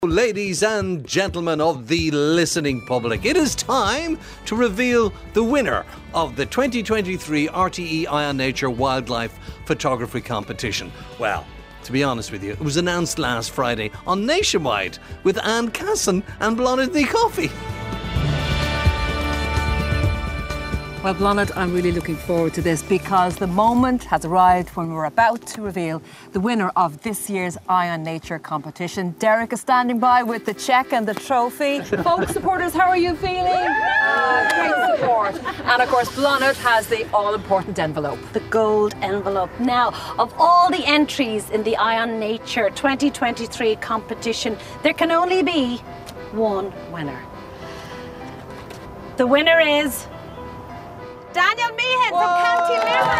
Ladies and gentlemen of the listening public, it is time to reveal the winner of the 2023 RTE Eye on Nature Wildlife Photography Competition. Well, to be honest with you, it was announced last Friday on Nationwide with Anne Casson and Blonde the Coffee. Well, Blonde, I'm really looking forward to this because the moment has arrived when we're about to reveal the winner of this year's Eye on Nature competition. Derek is standing by with the cheque and the trophy. Folk supporters, how are you feeling? Great support. And of course, Blonde has the all-important envelope. The gold envelope. Now, of all the entries in the Eye on Nature 2023 competition, there can only be one winner. The winner is Daniel Meehan from County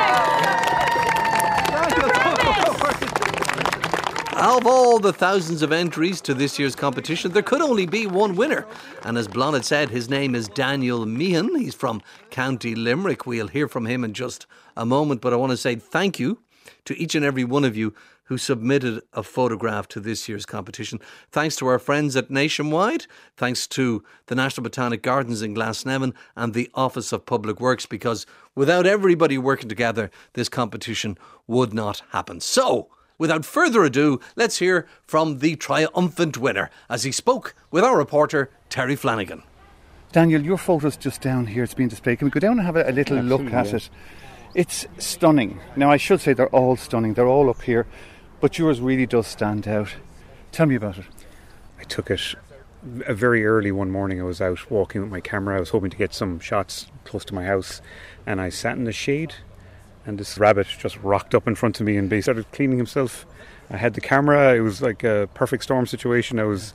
Limerick. Of all the thousands of entries to this year's competition, there could only be one winner. And as Blonde had said, his name is Daniel Meehan. He's from County Limerick. We'll hear from him in just a moment. But I want to say thank you to each and every one of you who submitted a photograph to this year's competition. Thanks to our friends at Nationwide, thanks to the National Botanic Gardens in Glasnevin and the Office of Public Works, because without everybody working together, this competition would not happen. So, without further ado, let's hear from the triumphant winner as he spoke with our reporter, Terry Flanagan. Daniel, your photo's just down here. It's being displayed. Can we go down and have a little look at it? It's stunning. Now, I should say they're all stunning. They're all up here. But yours really does stand out. Tell me about it. I took it very early one morning. I was out walking with my camera. I was hoping to get some shots close to my house. And I sat in the shade. And this rabbit just rocked up in front of me and basically started cleaning himself. I had the camera. It was like a perfect storm situation. I was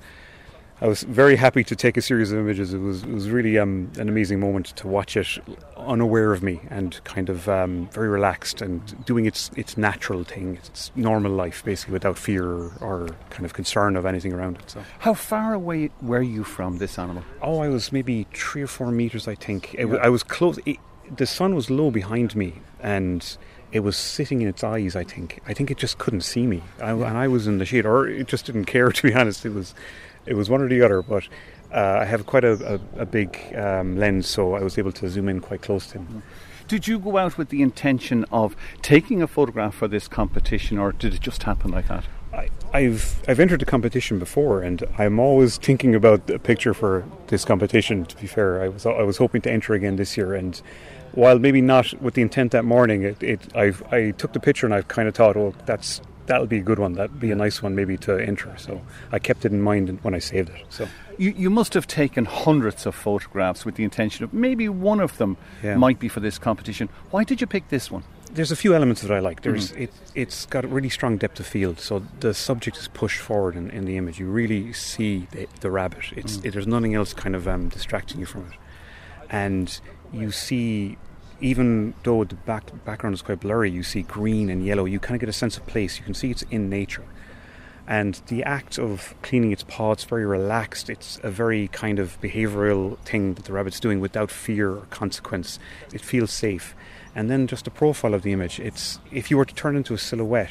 very happy to take a series of images. It was really an amazing moment to watch it unaware of me and kind of very relaxed and doing its natural thing, its normal life, basically without fear or kind of concern of anything around it. So, how far away were you from this animal? Oh, I was maybe 3 or 4 meters, I think. I was close. The sun was low behind me and it was sitting in its eyes, I think. I think it just couldn't see me. And I was in the shade, or it just didn't care, to be honest. It was one or the other, but I have quite a big lens, so I was able to zoom in quite close to him. Did you go out with the intention of taking a photograph for this competition, or did it just happen like that? I've entered the competition before, and I'm always thinking about a picture for this competition. To be fair, I was hoping to enter again this year, and while maybe not with the intent that morning, I took the picture and I kind of thought, oh, that'll be a good one. That'll be a nice one maybe to enter. So I kept it in mind when I saved it. So you must have taken hundreds of photographs with the intention of maybe one of them might be for this competition. Why did you pick this one? There's a few elements that I like. It's got a really strong depth of field. So the subject is pushed forward in the image. You really see the rabbit. There's nothing else kind of distracting you from it. And you see, even though the background is quite blurry, you see green and yellow. You kind of get a sense of place. You can see it's in nature. And the act of cleaning its paw, it's very relaxed. It's a very kind of behavioural thing that the rabbit's doing without fear or consequence. It feels safe. And then just the profile of the image. It's, if you were to turn it into a silhouette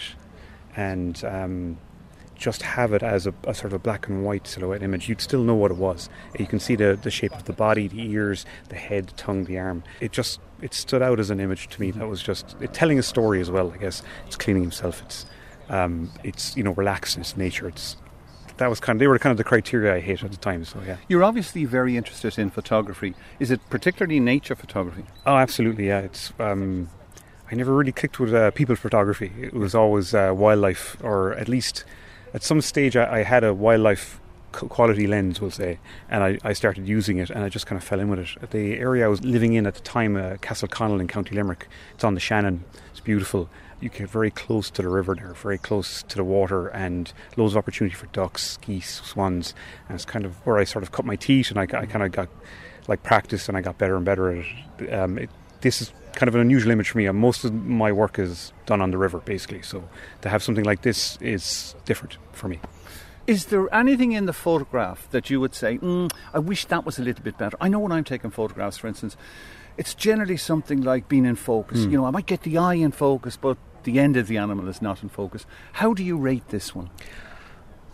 and just have it as a sort of a black and white silhouette image, you'd still know what it was. You can see the shape of the body, the ears, the head, the tongue, the arm. It stood out as an image to me. That was just telling a story as well, I guess. It's cleaning himself. It's relaxed in its nature. They were kind of the criteria I hit at the time. So yeah. You're obviously very interested in photography. Is it particularly nature photography? Oh, absolutely. Yeah. It's I never really clicked with people photography. It was always wildlife, or at least at some stage I had a wildlife quality lens, we'll say, and I started using it, and I just kind of fell in with it. The area I was living in at the time, Castleconnell in County Limerick, it's on the Shannon. It's beautiful. You get very close to the river there, very close to the water, and loads of opportunity for ducks, geese, swans. And it's kind of where I sort of cut my teeth, and I kind of got like practice, and I got better and better at it. This is kind of an unusual image for me. Most of my work is done on the river, basically. So to have something like this is different for me. Is there anything in the photograph that you would say, I wish that was a little bit better? I know when I'm taking photographs, for instance, it's generally something like being in focus. You know, I might get the eye in focus, but the end of the animal is not in focus. How do you rate this one?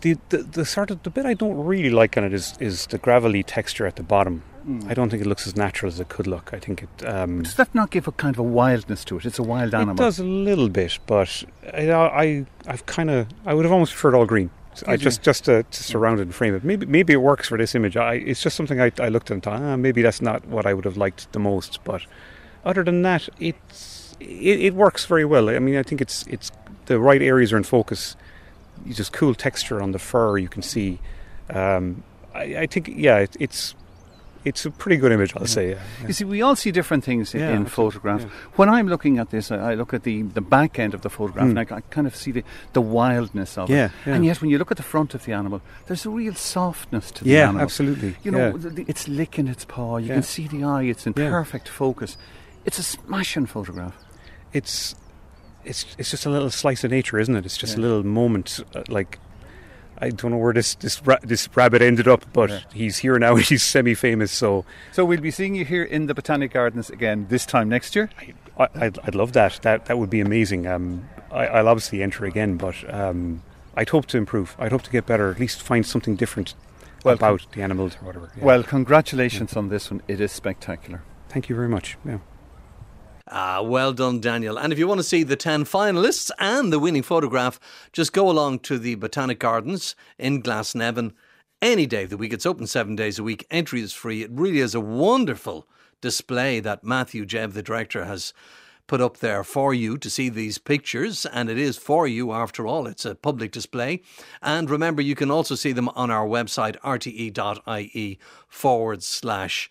The sort of the bit I don't really like on it is the gravelly texture at the bottom. I don't think it looks as natural as it could look. I think it. Does that not give a kind of a wildness to it? It's a wild animal. It does a little bit, but I would have almost preferred all green. I just to surround it and frame it. Maybe it works for this image. It's just something I looked at and thought, maybe that's not what I would have liked the most. But other than that, it works very well. I mean, I think it's the right areas are in focus. Just cool texture on the fur you can see. I think it's a pretty good image, I'll say. Yeah. You see, we all see different things in photographs. Yeah. When I'm looking at this, I look at the back end of the photograph and I kind of see the wildness of it. Yeah. And yet when you look at the front of the animal, there's a real softness to the animal. Yeah, absolutely. You know, it's licking its paw. You can see the eye. It's in perfect focus. It's a smashing photograph. It's just a little slice of nature, isn't it? It's just a little moment, I don't know where this rabbit ended up, but he's here now. He's semi-famous, so we'll be seeing you here in the Botanic Gardens again this time next year. I'd love that. That would be amazing. I'll obviously enter again, but I'd hope to improve. I'd hope to get better. At least find something different about the animals or whatever. Yeah. Well, congratulations on this one. It is spectacular. Thank you very much. Yeah. Well done, Daniel. And if you want to see the 10 finalists and the winning photograph, just go along to the Botanic Gardens in Glasnevin any day of the week. It's open 7 days a week. Entry is free. It really is a wonderful display that Matthew Jebb, the director, has put up there for you to see these pictures, and it is for you after all. It's a public display. And remember, you can also see them on our website, rte.ie/.